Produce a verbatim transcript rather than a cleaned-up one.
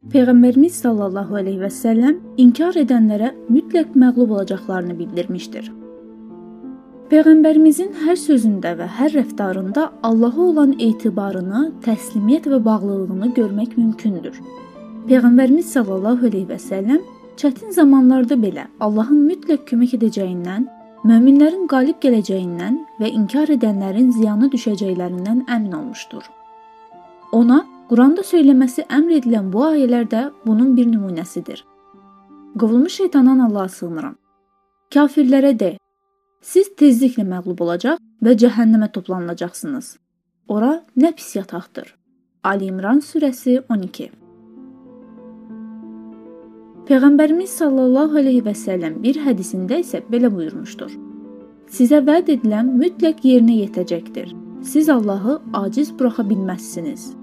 Peyğəmbərimiz sallallahu aleyhi və səlləm inkar edənlərə mütləq məğlub olacaqlarını bildirmişdir. Peyğəmbərimizin hər sözündə və hər rəftarında Allaha olan etibarını, təslimiyyət və bağlılığını görmək mümkündür. Peyğəmbərimiz sallallahu aleyhi və səlləm çətin zamanlarda belə Allahın mütləq kömək edəcəyindən, möminlərin qalib gələcəyindən və inkar edənlərin ziyanı düşəcəklərindən əmin olmuşdur. Ona Quranda söyləməsi əmr edilən bu ayələr də bunun bir nümunəsidir. Qovulmuş şeytandan Allaha sığınıram. Kafirlərə de, siz tezliklə məğlub olacaq və cəhənnəmə toplanılacaqsınız. Ora nə pis yataqdır. Ali İmran surəsi on iki. Peyğəmbərimiz sallallahu aleyhi və səlləm bir hədisində isə belə buyurmuşdur. Sizə vəd edilən mütləq yerinə yetəcəkdir. Siz Allahı aciz buraxa bilməzsiniz.